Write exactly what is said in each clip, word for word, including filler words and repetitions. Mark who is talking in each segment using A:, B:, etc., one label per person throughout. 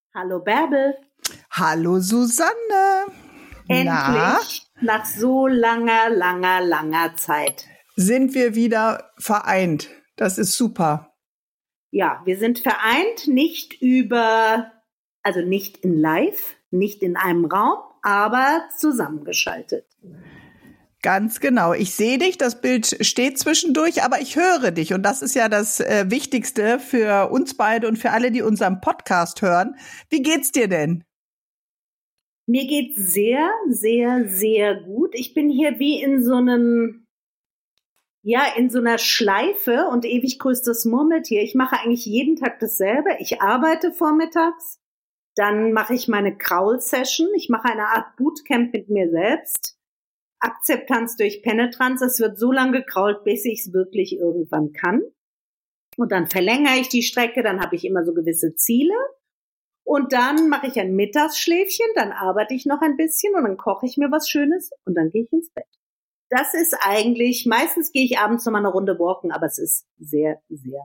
A: Hallo Bärbel.
B: Hallo Susanne.
A: Endlich,
B: Na?
A: nach so langer, langer, langer Zeit.
B: Sind wir wieder vereint. Das ist super.
A: Ja, wir sind vereint, nicht über, also nicht in live, nicht in einem Raum, aber zusammengeschaltet.
B: Ganz genau. Ich sehe dich, das Bild steht zwischendurch, aber ich höre dich. Und das ist ja das äh, Wichtigste für uns beide und für alle, die unseren Podcast hören. Wie geht's dir denn?
A: Mir geht's sehr, sehr, sehr gut. Ich bin hier wie in so einem, ja, in so einer Schleife und ewig grüßtes Murmeltier. Ich mache eigentlich jeden Tag dasselbe. Ich arbeite vormittags, dann mache ich meine Kraul-Session. Ich mache eine Art Bootcamp mit mir selbst. Akzeptanz durch Penetranz. Es wird so lange gekrault, bis ich es wirklich irgendwann kann. Und dann verlängere ich die Strecke, dann habe ich immer so gewisse Ziele. Und dann mache ich ein Mittagsschläfchen, dann arbeite ich noch ein bisschen und dann koche ich mir was Schönes und dann gehe ich ins Bett. Das ist eigentlich, meistens gehe ich abends noch mal eine Runde walken, aber es ist sehr, sehr.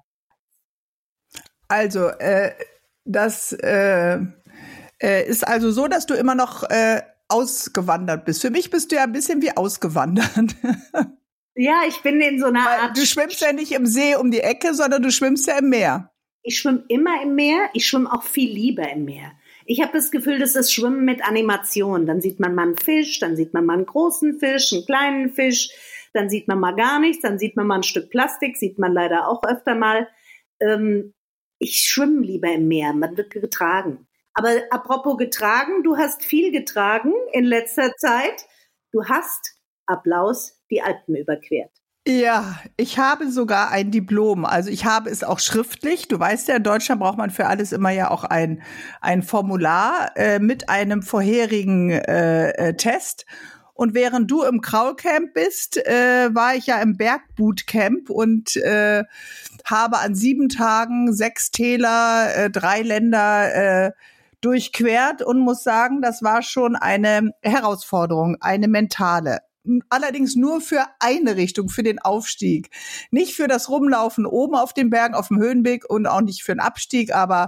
B: Also, äh, das äh, äh, ist also so, dass du immer noch äh, ausgewandert bist. Für mich bist du ja ein bisschen wie ausgewandert.
A: Ja, ich bin in so einer
B: Weil
A: Art...
B: du schwimmst ja nicht im See um die Ecke, sondern du schwimmst ja im Meer.
A: Ich schwimme immer im Meer, ich schwimme auch viel lieber im Meer. Ich habe das Gefühl, das ist Schwimmen mit Animation. Dann sieht man mal einen Fisch, dann sieht man mal einen großen Fisch, einen kleinen Fisch, dann sieht man mal gar nichts, dann sieht man mal ein Stück Plastik, sieht man leider auch öfter mal. Ähm, ich schwimme lieber im Meer, man wird getragen. Aber apropos getragen, du hast viel getragen in letzter Zeit. Du hast, Applaus, die Alpen überquert.
B: Ja, ich habe sogar ein Diplom. Also ich habe es auch schriftlich. Du weißt ja, in Deutschland braucht man für alles immer ja auch ein, ein Formular äh, mit einem vorherigen äh, äh, Test. Und während du im Kraulcamp bist, äh, war ich ja im Bergbootcamp und äh, habe an sieben Tagen sechs Täler, äh, drei Länder äh, durchquert und muss sagen, das war schon eine Herausforderung, eine mentale. Allerdings nur für eine Richtung, für den Aufstieg. Nicht für das Rumlaufen oben auf den Bergen, auf dem Höhenweg und auch nicht für den Abstieg, aber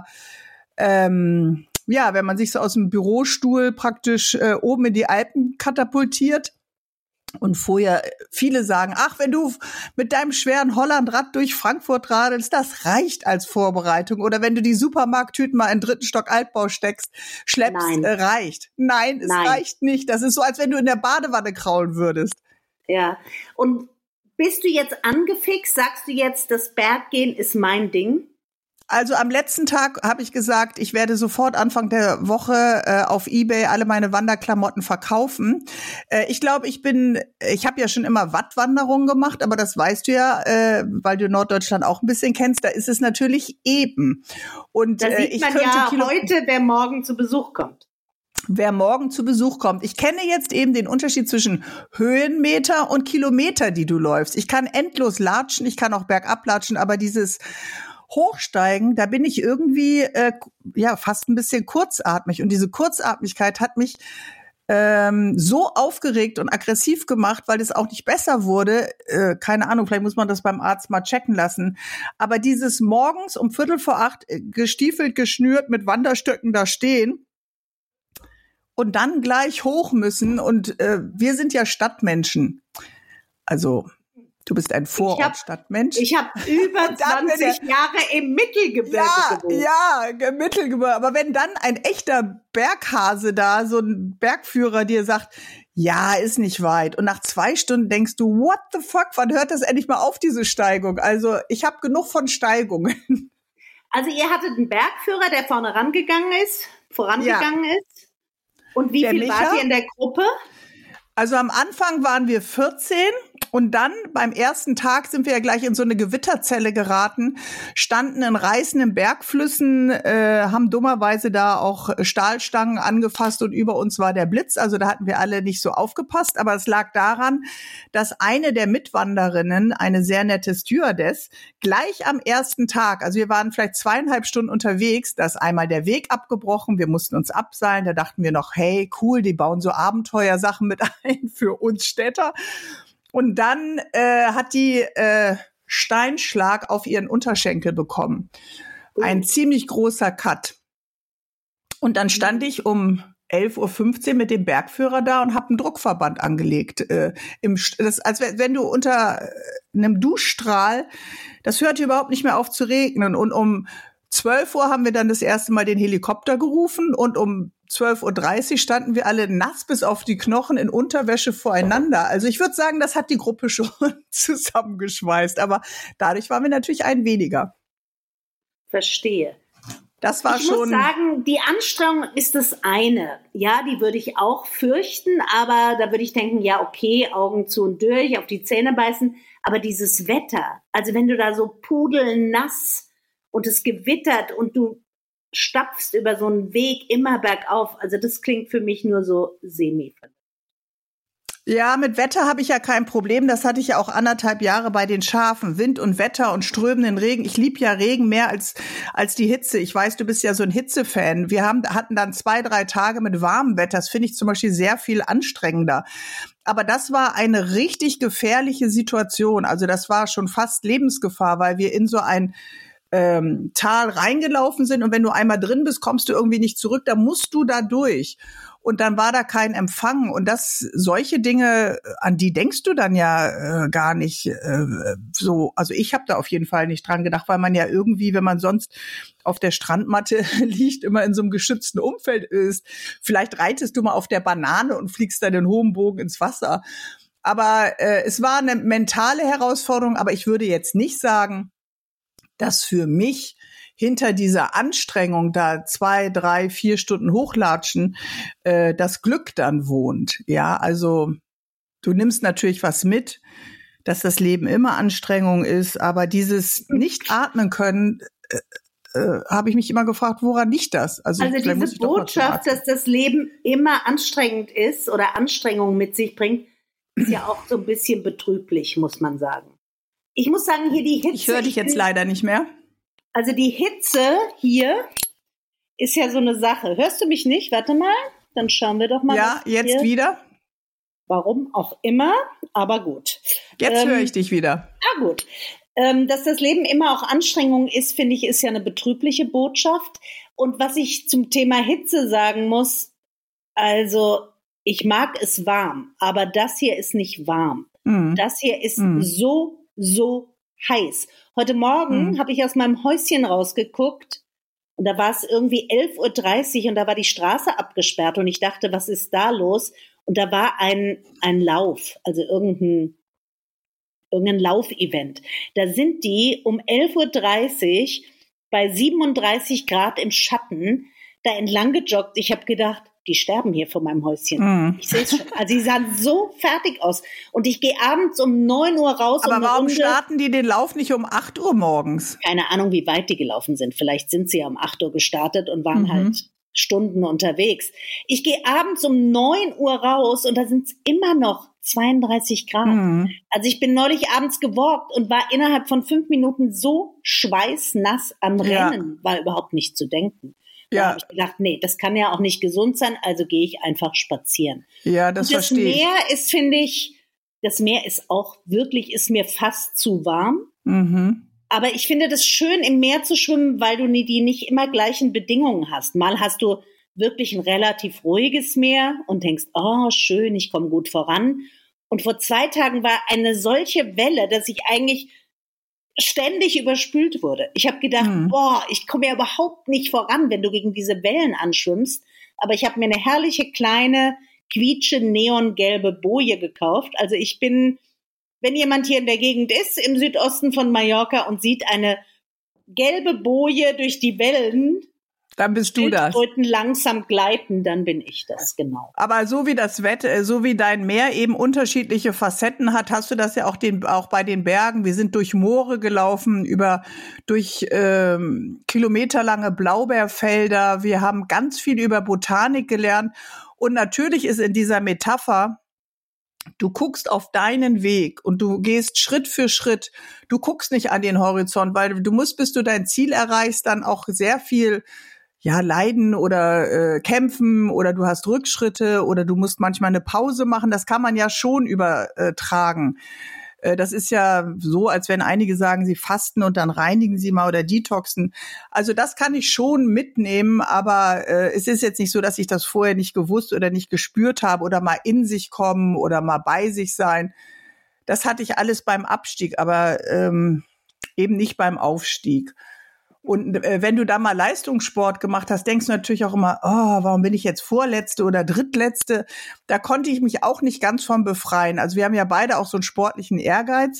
B: ähm, ja, wenn man sich so aus dem Bürostuhl praktisch äh, oben in die Alpen katapultiert. Und vorher, viele sagen, ach, wenn du mit deinem schweren Hollandrad durch Frankfurt radelst, das reicht als Vorbereitung. Oder wenn du die Supermarkttüten mal in den dritten Stock Altbau steckst, schleppst,
A: Nein.
B: Äh, reicht. Nein, es
A: Nein.
B: reicht nicht. Das ist so, als wenn du in der Badewanne kraulen würdest.
A: Ja, und bist du jetzt angefixt? Sagst du jetzt, das Berggehen ist mein Ding?
B: Also am letzten Tag habe ich gesagt, ich werde sofort Anfang der Woche äh, auf eBay alle meine Wanderklamotten verkaufen. Äh, ich glaube, ich bin, ich habe ja schon immer Wattwanderungen gemacht, aber das weißt du ja, äh, weil du Norddeutschland auch ein bisschen kennst, da ist es natürlich eben. Und
A: Da
B: äh,
A: sieht
B: ich
A: man
B: könnte
A: ja
B: Kilo-
A: heute, wer morgen zu Besuch kommt.
B: wer morgen zu Besuch kommt. Ich kenne jetzt eben den Unterschied zwischen Höhenmeter und Kilometer, die du läufst. Ich kann endlos latschen, ich kann auch bergab latschen, aber dieses Hochsteigen, da bin ich irgendwie äh, ja fast ein bisschen kurzatmig. Und diese Kurzatmigkeit hat mich ähm, so aufgeregt und aggressiv gemacht, weil es auch nicht besser wurde. Äh, keine Ahnung, vielleicht muss man das beim Arzt mal checken lassen. Aber dieses morgens um Viertel vor acht äh, gestiefelt, geschnürt mit Wanderstöcken da stehen und dann gleich hoch müssen. Und äh, wir sind ja Stadtmenschen. Also du bist ein Vorort-Stadtmensch.
A: Ich habe über zwanzig Jahre im Mittelgebirge
B: ja,
A: gewohnt.
B: Ja, Mittelgebirge. Aber wenn dann ein echter Berghase da, so ein Bergführer dir sagt, ja, ist nicht weit. Und nach zwei Stunden denkst du, what the fuck, wann hört das endlich mal auf, diese Steigung? Also ich habe genug von Steigungen.
A: Also ihr hattet einen Bergführer, der vorne rangegangen ist, vorangegangen ja. ist. Und wie
B: der
A: viel
B: Micha?
A: wart ihr in der Gruppe?
B: Also am Anfang waren wir vierzehn und dann beim ersten Tag sind wir ja gleich in so eine Gewitterzelle geraten, standen in reißenden Bergflüssen, äh, haben dummerweise da auch Stahlstangen angefasst und über uns war der Blitz. Also da hatten wir alle nicht so aufgepasst, aber es lag daran, dass eine der Mitwanderinnen, eine sehr nette Stewardess, gleich am ersten Tag, also wir waren vielleicht zweieinhalb Stunden unterwegs, da ist einmal der Weg abgebrochen, wir mussten uns abseilen, da dachten wir noch, hey, cool, die bauen so Abenteuersachen mit ein für uns Städter. Und dann äh, hat die äh, Steinschlag auf ihren Unterschenkel bekommen. Ein ziemlich großer Cut. Und dann stand ich um elf Uhr fünfzehn mit dem Bergführer da und habe einen Druckverband angelegt. Äh, im, das, als wenn du unter einem Duschstrahl, das hörte überhaupt nicht mehr auf zu regnen. Und um zwölf Uhr haben wir dann das erste Mal den Helikopter gerufen und um zwölf Uhr dreißig standen wir alle nass bis auf die Knochen in Unterwäsche voreinander. Also ich würde sagen, das hat die Gruppe schon zusammengeschweißt. Aber dadurch waren wir natürlich ein weniger.
A: Verstehe.
B: Das war
A: ich
B: schon.
A: Ich muss sagen, die Anstrengung ist das eine. Ja, die würde ich auch fürchten, aber da würde ich denken, ja, okay, Augen zu und durch, auf die Zähne beißen. Aber dieses Wetter, also wenn du da so pudelnass und es gewittert und du stapfst über so einen Weg immer bergauf, also das klingt für mich nur so semi.
B: Ja, mit Wetter habe ich ja kein Problem. Das hatte ich ja auch anderthalb Jahre bei den Schafen. Wind und Wetter und strömenden Regen. Ich liebe ja Regen mehr als als die Hitze. Ich weiß, du bist ja so ein Hitzefan. Wir haben hatten dann zwei, drei Tage mit warmem Wetter. Das finde ich zum Beispiel sehr viel anstrengender. Aber das war eine richtig gefährliche Situation. Also das war schon fast Lebensgefahr, weil wir in so ein ähm, Tal reingelaufen sind. Und wenn du einmal drin bist, kommst du irgendwie nicht zurück. Da musst du da durch. Und dann war da kein Empfang. Und das, solche Dinge, an die denkst du dann ja äh, gar nicht äh, so. Also ich habe da auf jeden Fall nicht dran gedacht, weil man ja irgendwie, wenn man sonst auf der Strandmatte liegt, immer in so einem geschützten Umfeld ist. Vielleicht reitest du mal auf der Banane und fliegst dann den hohen Bogen ins Wasser. Aber äh, es war eine mentale Herausforderung. Aber ich würde jetzt nicht sagen, dass für mich hinter dieser Anstrengung, da zwei, drei, vier Stunden hochlatschen, äh, das Glück dann wohnt. Ja, also du nimmst natürlich was mit, dass das Leben immer Anstrengung ist, aber dieses nicht atmen können, äh, äh, habe ich mich immer gefragt, woran liegt das? Also,
A: also diese Botschaft, dass das Leben immer anstrengend ist oder Anstrengungen mit sich bringt, ist ja auch so ein bisschen betrüblich, muss man sagen. Ich muss sagen, hier die Hitze.
B: Ich höre dich jetzt leider nicht mehr.
A: Also die Hitze hier ist ja so eine Sache. Hörst du mich nicht? Warte mal, dann schauen wir doch mal.
B: Ja, jetzt hier. Wieder.
A: Warum auch immer, aber gut.
B: Jetzt ähm, höre ich dich wieder.
A: Ah, gut. Ähm, dass das Leben immer auch Anstrengung ist, finde ich, ist ja eine betrübliche Botschaft. Und was ich zum Thema Hitze sagen muss, also ich mag es warm, aber das hier ist nicht warm. Mhm. Das hier ist mhm. so, so heiß. Heute Morgen mhm. habe ich aus meinem Häuschen rausgeguckt und da war es irgendwie elf Uhr dreißig und da war die Straße abgesperrt und ich dachte, was ist da los? Und da war ein, ein Lauf, also irgendein, irgendein Laufevent. Da sind die um elf Uhr dreißig bei siebenunddreißig Grad im Schatten da entlang gejoggt. Ich habe gedacht, die sterben hier vor meinem Häuschen. Mm. Ich sehe es schon. Also sie sahen so fertig aus. Und ich gehe abends um neun Uhr raus.
B: Aber
A: um
B: warum
A: Runde.
B: starten die den Lauf nicht um acht Uhr morgens?
A: Keine Ahnung, wie weit die gelaufen sind. Vielleicht sind sie ja um acht Uhr gestartet und waren mhm. halt Stunden unterwegs. Ich gehe abends um neun Uhr raus und da sind es immer noch zweiunddreißig Grad. Mm. Also ich bin neulich abends gewalkt und war innerhalb von fünf Minuten so schweißnass am Rennen, ja. war überhaupt nicht zu denken. Da ja. habe ich gedacht, nee, das kann ja auch nicht gesund sein, also gehe ich einfach spazieren.
B: Ja, das,
A: das
B: verstehe ich.
A: Das Meer ist, finde ich, das Meer ist auch wirklich, ist mir fast zu warm.
B: Mhm.
A: Aber ich finde das schön, im Meer zu schwimmen, weil du die nicht immer gleichen Bedingungen hast. Mal hast du wirklich ein relativ ruhiges Meer und denkst, oh, schön, ich komme gut voran. Und vor zwei Tagen war eine solche Welle, dass ich eigentlich ständig überspült wurde. Ich habe gedacht, mhm. boah, ich komme ja überhaupt nicht voran, wenn du gegen diese Wellen anschwimmst. Aber ich habe mir eine herrliche kleine, quietsche, neongelbe Boje gekauft. Also ich bin, wenn jemand hier in der Gegend ist, im Südosten von Mallorca und sieht eine gelbe Boje durch die Wellen,
B: dann bist du das.
A: Langsam gleiten, dann bin ich das, genau.
B: Aber so wie das Wetter, so wie dein Meer eben unterschiedliche Facetten hat, hast du das ja auch, den, auch bei den Bergen. Wir sind durch Moore gelaufen, über durch ähm, kilometerlange Blaubeerfelder. Wir haben ganz viel über Botanik gelernt. Und natürlich ist in dieser Metapher, du guckst auf deinen Weg und du gehst Schritt für Schritt. Du guckst nicht an den Horizont, weil du musst, bis du dein Ziel erreichst, dann auch sehr viel ja, leiden oder äh, kämpfen oder du hast Rückschritte oder du musst manchmal eine Pause machen. Das kann man ja schon übertragen. Das ist ja so, als wenn einige sagen, sie fasten und dann reinigen sie mal oder detoxen. Also das kann ich schon mitnehmen, aber äh, es ist jetzt nicht so, dass ich das vorher nicht gewusst oder nicht gespürt habe oder mal in sich kommen oder mal bei sich sein. Das hatte ich alles beim Abstieg, aber ähm, eben nicht beim Aufstieg. Und äh, wenn du da mal Leistungssport gemacht hast, denkst du natürlich auch immer, oh, warum bin ich jetzt Vorletzte oder Drittletzte? Da konnte ich mich auch nicht ganz von befreien. Also wir haben ja beide auch so einen sportlichen Ehrgeiz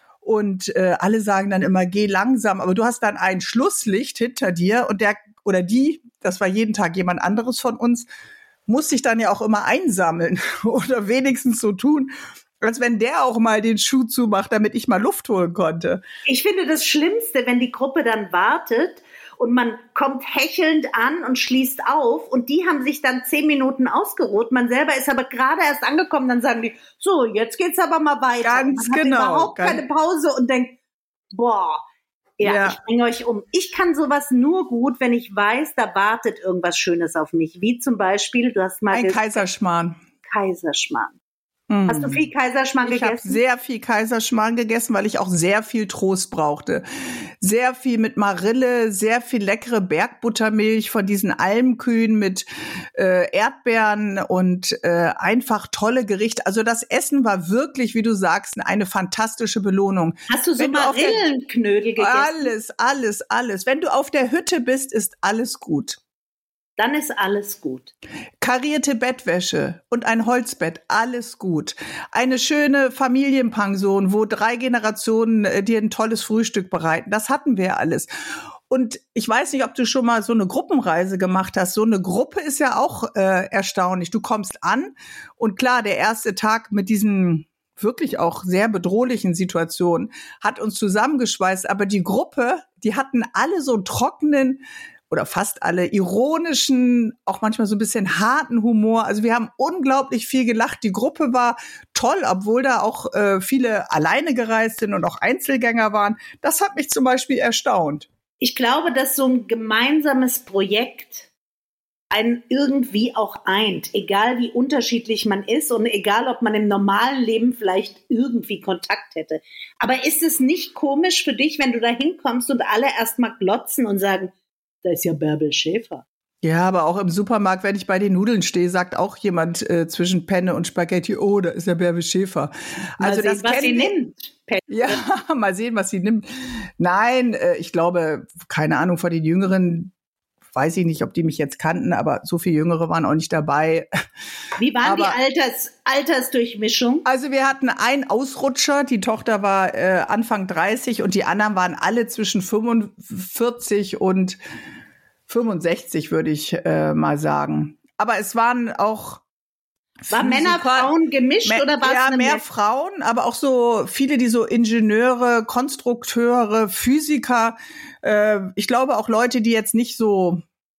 B: und äh, alle sagen dann immer, geh langsam. Aber du hast dann ein Schlusslicht hinter dir und der oder die, das war jeden Tag jemand anderes von uns, muss sich dann ja auch immer einsammeln oder wenigstens so tun, als wenn der auch mal den Schuh zumacht, damit ich mal Luft holen konnte.
A: Ich finde das Schlimmste, wenn die Gruppe dann wartet und man kommt hechelnd an und schließt auf und die haben sich dann zehn Minuten ausgeruht. Man selber ist aber gerade erst angekommen, dann sagen die, so, jetzt geht's aber mal weiter.
B: Ganz
A: man
B: genau.
A: Hat überhaupt
B: Ganz
A: keine Pause und denkt, boah, ja, ja, ich bringe euch um. Ich kann sowas nur gut, wenn ich weiß, da wartet irgendwas Schönes auf mich. Wie zum Beispiel, du hast mal...
B: Ein Kaiserschmarrn.
A: Kaiserschmarrn. Hast du viel Kaiserschmarrn
B: ich
A: gegessen?
B: Ich habe sehr viel Kaiserschmarrn gegessen, weil ich auch sehr viel Trost brauchte. Sehr viel mit Marille, sehr viel leckere Bergbuttermilch von diesen Almkühen mit äh, Erdbeeren und äh, einfach tolle Gerichte. Also das Essen war wirklich, wie du sagst, eine fantastische Belohnung.
A: Hast du so Marillenknödel gegessen?
B: Alles, alles, alles. Wenn du auf der Hütte bist, ist alles gut.
A: Dann ist alles gut.
B: Karierte Bettwäsche und ein Holzbett, alles gut. Eine schöne Familienpension, wo drei Generationen äh, dir ein tolles Frühstück bereiten. Das hatten wir alles. Und ich weiß nicht, ob du schon mal so eine Gruppenreise gemacht hast. So eine Gruppe ist ja auch äh, erstaunlich. Du kommst an und klar, der erste Tag mit diesen wirklich auch sehr bedrohlichen Situationen hat uns zusammengeschweißt. Aber die Gruppe, die hatten alle so einen trockenen, oder fast alle ironischen, auch manchmal so ein bisschen harten Humor. Also wir haben unglaublich viel gelacht. Die Gruppe war toll, obwohl da auch äh, viele alleine gereist sind und auch Einzelgänger waren. Das hat mich zum Beispiel erstaunt.
A: Ich glaube, dass so ein gemeinsames Projekt einen irgendwie auch eint, egal wie unterschiedlich man ist und egal, ob man im normalen Leben vielleicht irgendwie Kontakt hätte. Aber ist es nicht komisch für dich, wenn du da hinkommst und alle erst mal glotzen und sagen, da ist ja Bärbel Schäfer.
B: Ja, aber auch im Supermarkt, wenn ich bei den Nudeln stehe, sagt auch jemand äh, zwischen Penne und Spaghetti, oh, da ist ja Bärbel Schäfer.
A: Also mal sehen, das was sie wir. nimmt.
B: Penne. Ja, mal sehen, was sie nimmt. Nein, äh, ich glaube, keine Ahnung, von den Jüngeren weiß ich nicht, ob die mich jetzt kannten, aber so viele Jüngere waren auch nicht dabei.
A: Wie waren aber, die Alters, Altersdurchmischung?
B: Also wir hatten einen Ausrutscher, die Tochter war äh, Anfang dreißig und die anderen waren alle zwischen fünfundvierzig und fünfundsechzig, würde ich äh, mal sagen. Aber es waren auch
A: War Männer, Frauen gemischt Me- oder war es
B: ja,
A: eine
B: mehr
A: Mehr-
B: Frauen, aber auch so viele, die so Ingenieure, Konstrukteure, Physiker, äh, ich glaube auch Leute, die jetzt nicht so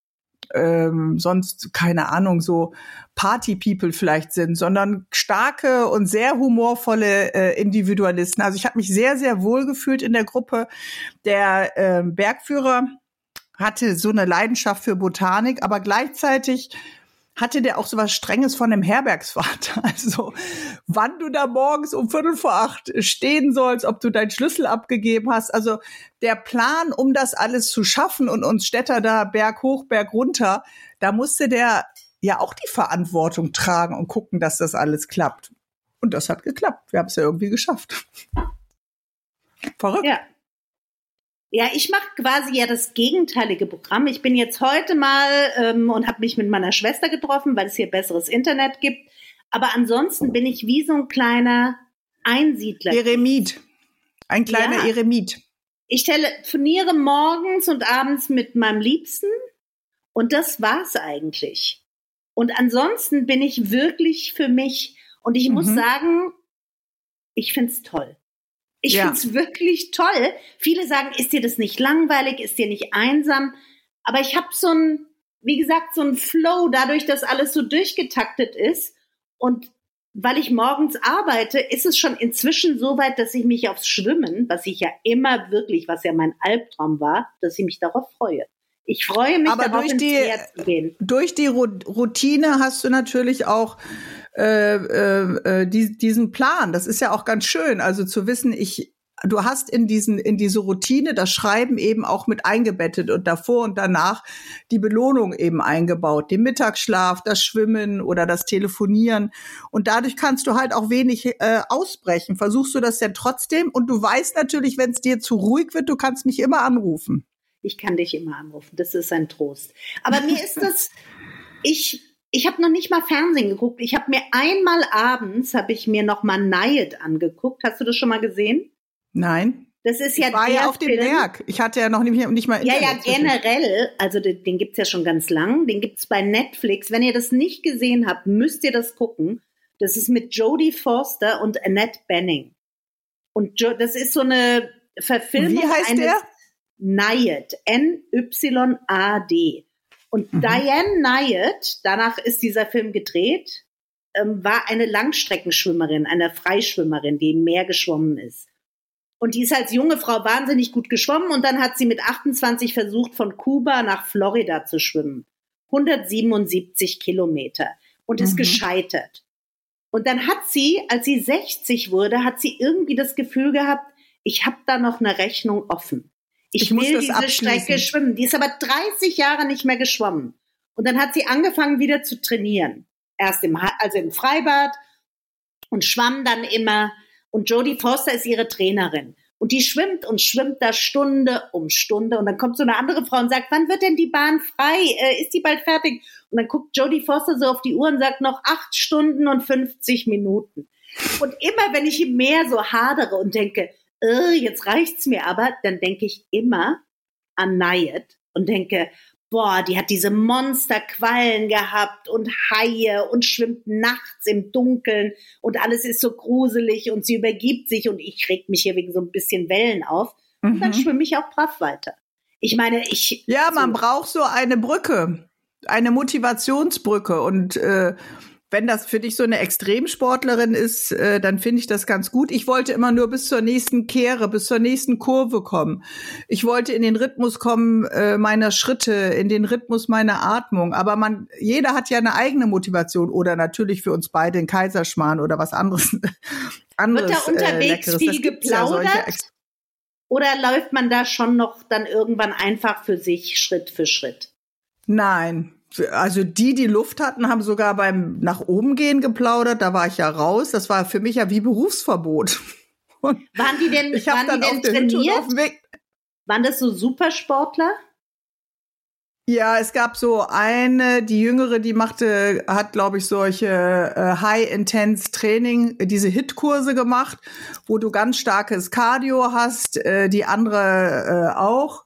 B: ähm, sonst, keine Ahnung, so Party-People vielleicht sind, sondern starke und sehr humorvolle äh, Individualisten. Also ich habe mich sehr, sehr wohl gefühlt in der Gruppe. Der äh, Bergführer hatte so eine Leidenschaft für Botanik, aber gleichzeitig hatte der auch so was Strenges von dem Herbergsvater. Also, wann du da morgens um Viertel vor acht stehen sollst, ob du deinen Schlüssel abgegeben hast. Also, der Plan, um das alles zu schaffen und uns Städter da Berg hoch, Berg runter, da musste der ja auch die Verantwortung tragen und gucken, dass das alles klappt. Und das hat geklappt. Wir haben es ja irgendwie geschafft. Verrückt.
A: Ja. Ja, ich mache quasi ja das gegenteilige Programm. Ich bin jetzt heute mal ähm, und habe mich mit meiner Schwester getroffen, weil es hier besseres Internet gibt. Aber ansonsten bin ich wie so ein kleiner Einsiedler.
B: Eremit. Ein kleiner
A: Ja.
B: Eremit.
A: Ich telefoniere morgens und abends mit meinem Liebsten und das war's eigentlich. Und ansonsten bin ich wirklich für mich. Und ich mhm. muss sagen, ich find's toll. Ich
B: ja.
A: find's wirklich toll. Viele sagen, ist dir das nicht langweilig, ist dir nicht einsam? Aber ich habe so ein, wie gesagt, so ein Flow, dadurch, dass alles so durchgetaktet ist. Und weil ich morgens arbeite, ist es schon inzwischen so weit, dass ich mich aufs Schwimmen, was ich ja immer wirklich, was ja mein Albtraum war, dass ich mich darauf freue. Ich freue mich,
B: aber
A: darauf
B: durch
A: ins
B: die,
A: Meer zu gehen.
B: Durch die Routine hast du natürlich auch äh, äh, die, diesen Plan. Das ist ja auch ganz schön. Also zu wissen, ich du hast in diesen in diese Routine das Schreiben eben auch mit eingebettet und davor und danach die Belohnung eben eingebaut, den Mittagsschlaf, das Schwimmen oder das Telefonieren, und dadurch kannst du halt auch wenig äh, ausbrechen. Versuchst du das denn trotzdem? Und du weißt natürlich, wenn es dir zu ruhig wird, du kannst mich immer anrufen.
A: Ich kann dich immer anrufen, das ist ein Trost. Aber mir ist das, ich ich habe noch nicht mal Fernsehen geguckt. Ich habe mir einmal abends, habe ich mir noch mal Nayed angeguckt. Hast du das schon mal gesehen?
B: Nein.
A: Das ist ja
B: ich war
A: der
B: ja auf dem
A: Film.
B: Berg. Ich hatte ja noch nicht, nicht mal Internet.
A: Ja, ja, generell. Also den, den gibt's ja schon ganz lang. Den gibt's bei Netflix. Wenn ihr das nicht gesehen habt, müsst ihr das gucken. Das ist mit Jodie Foster und Annette Bening. Und jo- das ist so eine Verfilmung.
B: Wie heißt
A: eines
B: der?
A: Nayed. N Y A D. Und mhm. Diane Nayed, danach ist dieser Film gedreht, ähm, war eine Langstreckenschwimmerin, eine Freischwimmerin, die im Meer geschwommen ist. Und die ist als junge Frau wahnsinnig gut geschwommen und dann hat sie mit achtundzwanzig versucht, von Kuba nach Florida zu schwimmen. hundertsiebenundsiebzig Kilometer. Und ist mhm. gescheitert. Und dann hat sie, als sie sechzig wurde, hat sie irgendwie das Gefühl gehabt, ich habe da noch eine Rechnung offen. Ich, ich will diese abschließen. Strecke schwimmen. Die ist aber dreißig Jahre nicht mehr geschwommen. Und dann hat sie angefangen, wieder zu trainieren. Erst im, also im Freibad und schwamm dann immer. Und Jodie Foster ist ihre Trainerin. Und die schwimmt und schwimmt da Stunde um Stunde. Und dann kommt so eine andere Frau und sagt, wann wird denn die Bahn frei? Äh, ist die bald fertig? Und dann guckt Jodie Foster so auf die Uhr und sagt, noch acht Stunden und fünfzig Minuten. Und immer, wenn ich im Meer so hadere und denke, äh, jetzt reicht's mir aber, dann denke ich immer an Nayed und denke, boah, die hat diese Monsterquallen gehabt und Haie und schwimmt nachts im Dunkeln und alles ist so gruselig und sie übergibt sich und ich reg mich hier wegen so ein bisschen Wellen auf und mhm. dann schwimme ich auch brav weiter. Ich meine, ich...
B: Ja, man
A: so,
B: braucht so eine Brücke, eine Motivationsbrücke und äh, wenn das für dich so eine Extremsportlerin ist, äh, dann finde ich das ganz gut. Ich wollte immer nur bis zur nächsten Kehre, bis zur nächsten Kurve kommen. Ich wollte in den Rhythmus kommen äh, meiner Schritte, in den Rhythmus meiner Atmung. Aber man, jeder hat ja eine eigene Motivation oder natürlich für uns beide ein Kaiserschmarrn oder was anderes. anderes
A: Wird da unterwegs äh, viel geplaudert? Ja, oder läuft man da schon noch dann irgendwann einfach für sich Schritt für Schritt?
B: Nein. Also die, die Luft hatten, haben sogar beim nach oben gehen geplaudert. Da war ich ja raus. Das war für mich ja wie Berufsverbot.
A: Und waren die denn,
B: ich
A: waren die denn trainiert? Waren das so Supersportler?
B: Ja, es gab so eine, die Jüngere, die machte, hat, glaube ich, solche äh, High-Intense-Training, diese H I I T-Kurse gemacht, wo du ganz starkes Cardio hast, äh, die andere äh, auch.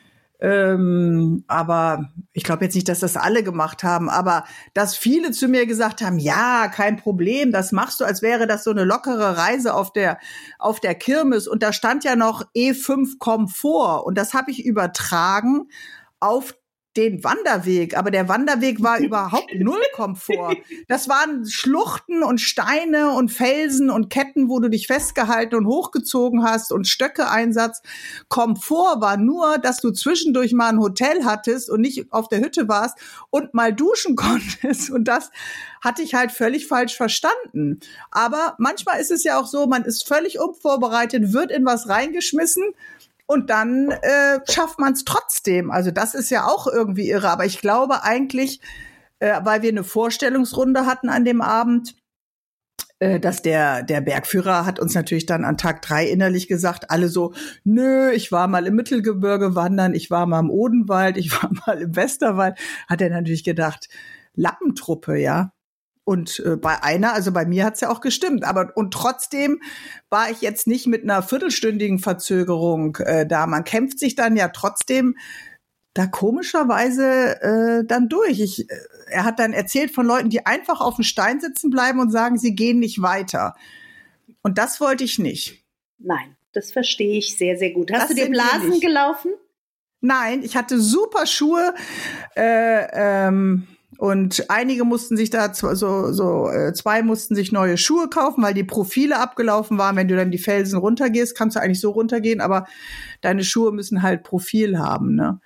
B: Ähm, aber ich glaube jetzt nicht, dass das alle gemacht haben, aber dass viele zu mir gesagt haben, ja, kein Problem, das machst du, als wäre das so eine lockere Reise auf der auf der Kirmes. Und da stand ja noch E fünf Komfort und das habe ich übertragen auf den Wanderweg, aber der Wanderweg war überhaupt null Komfort. Das waren Schluchten und Steine und Felsen und Ketten, wo du dich festgehalten und hochgezogen hast und Stöcke-Einsatz. Komfort war nur, dass du zwischendurch mal ein Hotel hattest und nicht auf der Hütte warst und mal duschen konntest. Und das hatte ich halt völlig falsch verstanden. Aber manchmal ist es ja auch so, man ist völlig unvorbereitet, wird in was reingeschmissen und dann äh, schafft man es trotzdem. Also das ist ja auch irgendwie irre. Aber ich glaube eigentlich, äh, weil wir eine Vorstellungsrunde hatten an dem Abend, äh, dass der der Bergführer hat uns natürlich dann an Tag drei innerlich gesagt, alle so, nö, ich war mal im Mittelgebirge wandern, ich war mal im Odenwald, ich war mal im Westerwald. Hat er natürlich gedacht, Lappentruppe, ja. Und äh, bei einer, also bei mir hat's ja auch gestimmt. Aber und trotzdem war ich jetzt nicht mit einer viertelstündigen Verzögerung äh, da. Man kämpft sich dann ja trotzdem da komischerweise äh, dann durch. Ich, äh, er hat dann erzählt von Leuten, die einfach auf dem Stein sitzen bleiben und sagen, sie gehen nicht weiter. Und das wollte ich nicht.
A: Nein, das verstehe ich sehr, sehr gut. Hast das du dir Blasen gelaufen?
B: Nein, ich hatte super Schuhe. Äh, ähm, Und einige mussten sich da, so, so äh, zwei mussten sich neue Schuhe kaufen, weil die Profile abgelaufen waren. Wenn du dann die Felsen runtergehst, kannst du eigentlich so runtergehen, aber deine Schuhe müssen halt Profil haben, ne?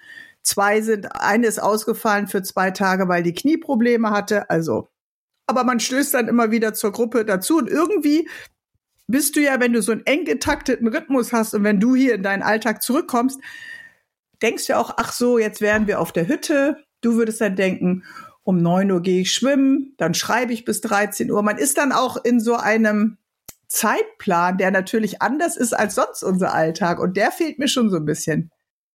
B: Zwei sind, eine ist ausgefallen für zwei Tage, weil die Knieprobleme hatte. Also, aber man stößt dann immer wieder zur Gruppe dazu. Und irgendwie bist du ja, wenn du so einen eng getakteten Rhythmus hast und wenn du hier in deinen Alltag zurückkommst, denkst du auch, ach so, jetzt wären wir auf der Hütte. Du würdest dann denken, um neun Uhr gehe ich schwimmen, dann schreibe ich bis dreizehn Uhr. Man ist dann auch in so einem Zeitplan, der natürlich anders ist als sonst unser Alltag. Und der fehlt mir schon so ein bisschen.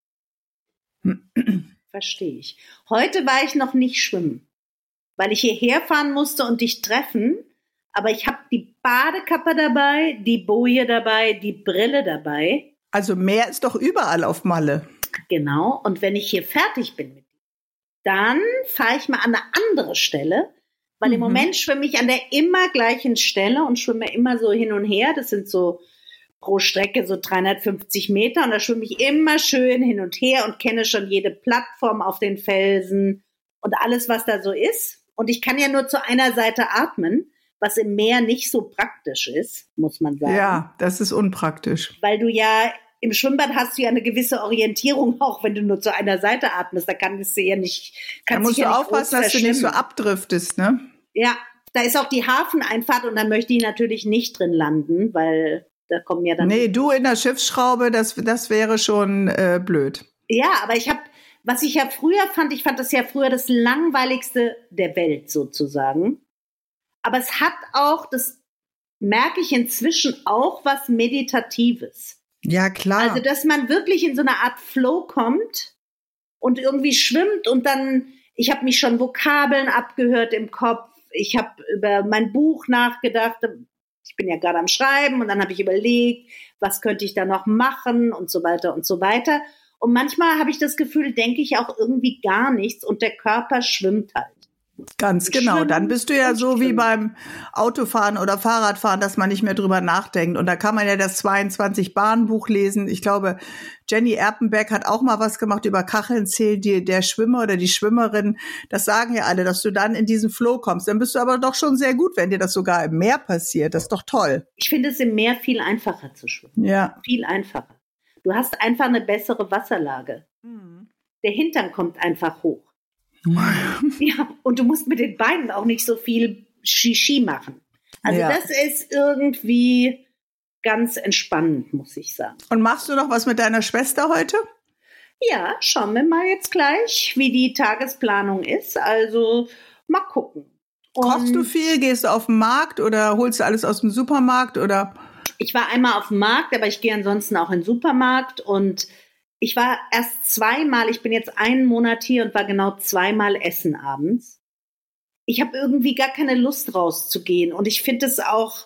A: Verstehe ich. Heute war ich noch nicht schwimmen, weil ich hierher fahren musste und dich treffen. Aber ich habe die Badekappe dabei, die Boje dabei, die Brille dabei.
B: Also Meer ist doch überall auf Malle.
A: Genau. Und wenn ich hier fertig bin mit dir, dann fahre ich mal an eine andere Stelle, weil mhm. im Moment schwimme ich an der immer gleichen Stelle und schwimme immer so hin und her. Das sind so pro Strecke so dreihundertfünfzig Meter und da schwimme ich immer schön hin und her und kenne schon jede Plattform auf den Felsen und alles, was da so ist. Und ich kann ja nur zu einer Seite atmen, was im Meer nicht so praktisch ist, muss man sagen.
B: Ja, das ist unpraktisch.
A: Weil du ja im Schwimmbad hast du ja eine gewisse Orientierung, auch wenn du nur zu einer Seite atmest. Da kannst du ja nicht.
B: Da musst du
A: ja
B: aufpassen, dass du nicht so abdriftest, ne?
A: Ja, da ist auch die Hafeneinfahrt und da möchte ich natürlich nicht drin landen, weil da kommen ja dann.
B: Nee, du in der Schiffsschraube, das, das wäre schon äh, blöd.
A: Ja, aber ich habe, was ich ja früher fand, ich fand das ja früher das langweiligste der Welt sozusagen. Aber es hat auch, das merke ich inzwischen auch, was Meditatives.
B: Ja, klar.
A: Also, dass man wirklich in so eine Art Flow kommt und irgendwie schwimmt und dann, ich habe mich schon Vokabeln abgehört im Kopf, ich habe über mein Buch nachgedacht, ich bin ja gerade am Schreiben und dann habe ich überlegt, was könnte ich da noch machen und so weiter und so weiter. Und manchmal habe ich das Gefühl, denke ich auch irgendwie gar nichts und der Körper schwimmt halt.
B: Ganz genau. Dann bist du ja so wie beim Autofahren oder Fahrradfahren, dass man nicht mehr drüber nachdenkt. Und da kann man ja das zweiundzwanzig-Bahn-Buch lesen. Ich glaube, Jenny Erpenbeck hat auch mal was gemacht über Kacheln zählen, die, der Schwimmer oder die Schwimmerin. Das sagen ja alle, dass du dann in diesen Flow kommst. Dann bist du aber doch schon sehr gut, wenn dir das sogar im Meer passiert. Das ist doch toll.
A: Ich finde es im Meer viel einfacher zu schwimmen.
B: Ja.
A: Viel einfacher. Du hast einfach eine bessere Wasserlage. Mhm. Der Hintern kommt einfach hoch. Ja, und du musst mit den Beinen auch nicht so viel Shishi machen. Also ja. Das ist irgendwie ganz entspannend, muss ich sagen.
B: Und machst du noch was mit deiner Schwester heute?
A: Ja, schauen wir mal jetzt gleich, wie die Tagesplanung ist. Also mal gucken.
B: Und kochst du viel? Gehst du auf den Markt oder holst du alles aus dem Supermarkt? Oder?
A: Ich war einmal auf dem Markt, aber ich gehe ansonsten auch in den Supermarkt und ich war erst zweimal, ich bin jetzt einen Monat hier und war genau zweimal essen abends. Ich habe irgendwie gar keine Lust rauszugehen und ich finde es auch,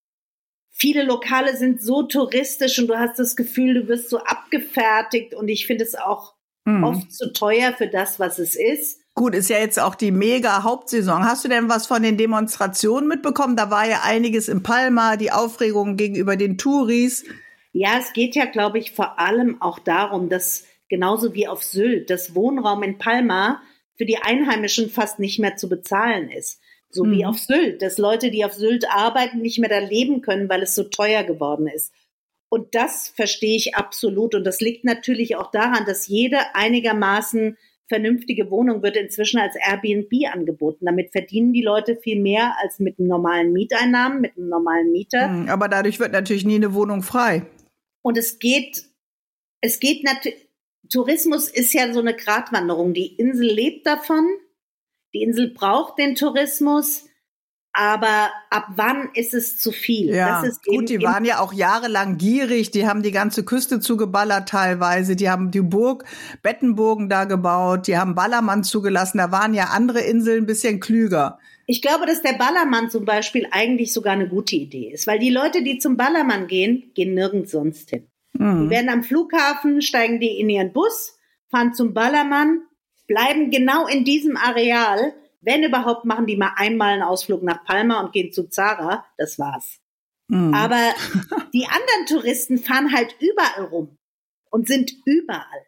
A: viele Lokale sind so touristisch und du hast das Gefühl, du wirst so abgefertigt und ich finde es auch mhm. oft zu teuer für das, was es ist.
B: Gut, ist ja jetzt auch die mega Hauptsaison. Hast du denn was von den Demonstrationen mitbekommen? Da war ja einiges in Palma, die Aufregung gegenüber den Touris.
A: Ja, es geht ja, glaube ich, vor allem auch darum, dass genauso wie auf Sylt das Wohnraum in Palma für die Einheimischen fast nicht mehr zu bezahlen ist. So mhm. wie auf Sylt, dass Leute, die auf Sylt arbeiten, nicht mehr da leben können, weil es so teuer geworden ist. Und das verstehe ich absolut. Und das liegt natürlich auch daran, dass jede einigermaßen vernünftige Wohnung wird inzwischen als Airbnb angeboten. Damit verdienen die Leute viel mehr als mit einem normalen Mieteinnahmen, mit einem normalen Mieter.
B: Mhm, aber dadurch wird natürlich nie eine Wohnung frei.
A: Und es geht, es geht natürlich, Tourismus ist ja so eine Gratwanderung. Die Insel lebt davon, die Insel braucht den Tourismus, aber ab wann ist es zu viel?
B: Ja,
A: das ist
B: gut, die waren ja auch jahrelang gierig, die haben die ganze Küste zugeballert teilweise, die haben die Burg Bettenburgen da gebaut, die haben Ballermann zugelassen, da waren ja andere Inseln ein bisschen klüger.
A: Ich glaube, dass der Ballermann zum Beispiel eigentlich sogar eine gute Idee ist, weil die Leute, die zum Ballermann gehen, gehen nirgends sonst hin. Mhm. Die werden am Flughafen, steigen die in ihren Bus, fahren zum Ballermann, bleiben genau in diesem Areal. Wenn überhaupt, machen die mal einmal einen Ausflug nach Palma und gehen zu Zara. Das war's. Mhm. Aber die anderen Touristen fahren halt überall rum und sind überall.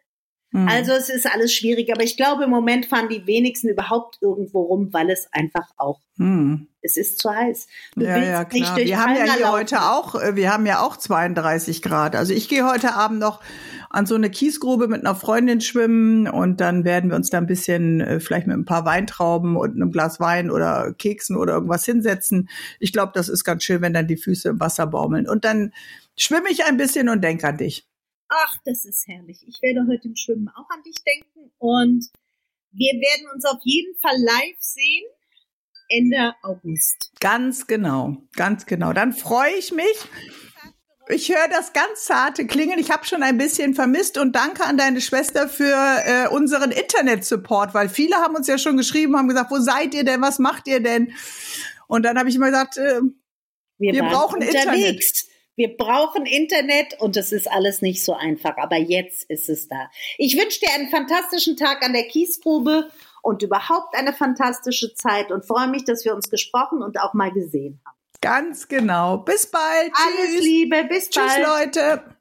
B: Hm.
A: Also es ist alles schwierig, aber ich glaube, im Moment fahren die wenigsten überhaupt irgendwo rum, weil es einfach auch,
B: hm.
A: es ist zu heiß. Du
B: Ja,
A: willst
B: ja,
A: nicht
B: klar.
A: durch
B: Wir haben ja
A: Palma
B: hier
A: laufen.
B: heute auch, äh, wir haben ja auch zweiunddreißig Grad. Also ich gehe heute Abend noch an so eine Kiesgrube mit einer Freundin schwimmen und dann werden wir uns da ein bisschen äh, vielleicht mit ein paar Weintrauben und einem Glas Wein oder Keksen oder irgendwas hinsetzen. Ich glaube, das ist ganz schön, wenn dann die Füße im Wasser baumeln. Und dann schwimme ich ein bisschen und denke an dich.
A: Ach, das ist herrlich. Ich werde heute im Schwimmen auch an dich denken und wir werden uns auf jeden Fall live sehen Ende August.
B: Ganz genau, ganz genau. Dann freue ich mich. Ich höre das ganz zarte Klingeln. Ich habe schon ein bisschen vermisst und danke an deine Schwester für äh, unseren Internet-Support, weil viele haben uns ja schon geschrieben, haben gesagt, wo seid ihr denn, was macht ihr denn? Und dann habe ich immer gesagt, äh, wir, wir brauchen unterwegs. Internet.
A: Wir brauchen Internet und es ist alles nicht so einfach, aber jetzt ist es da. Ich wünsche dir einen fantastischen Tag an der Kiesgrube und überhaupt eine fantastische Zeit und freue mich, dass wir uns gesprochen und auch mal gesehen haben.
B: Ganz genau. Bis bald.
A: Alles
B: Tschüss.
A: Liebe, bis
B: Tschüss,
A: bald.
B: Leute.